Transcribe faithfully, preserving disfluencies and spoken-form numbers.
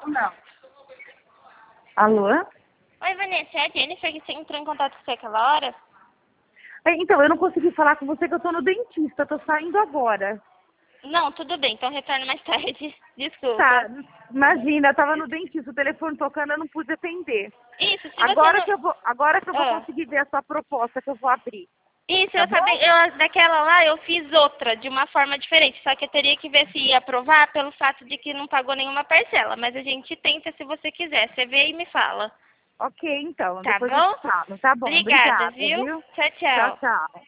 Não. Alô? Oi, Vanessa, é a Jennifer que você entrou em contato com você aquela hora? É, Então, eu não consegui falar com você que eu tô no dentista, tô saindo agora. Não, tudo bem, então retorno mais tarde. Desculpa. Tá, imagina, eu tava no dentista, o telefone tocando, eu não pude atender. Isso, se você Agora não... que eu vou, agora que eu vou Ah. conseguir ver a sua proposta que eu vou abrir. Isso, eu Tá bom? acabei... Eu, daquela lá eu fiz outra, de uma forma diferente. Só que eu teria que ver se ia aprovar pelo fato de que não pagou nenhuma parcela. Mas a gente tenta se você quiser. Você vê e me fala. Ok, então, Tá depois eu bom? te falo. Tá bom, Obrigada, obrigada, viu? viu? Tchau, Tchau, tchau. tchau.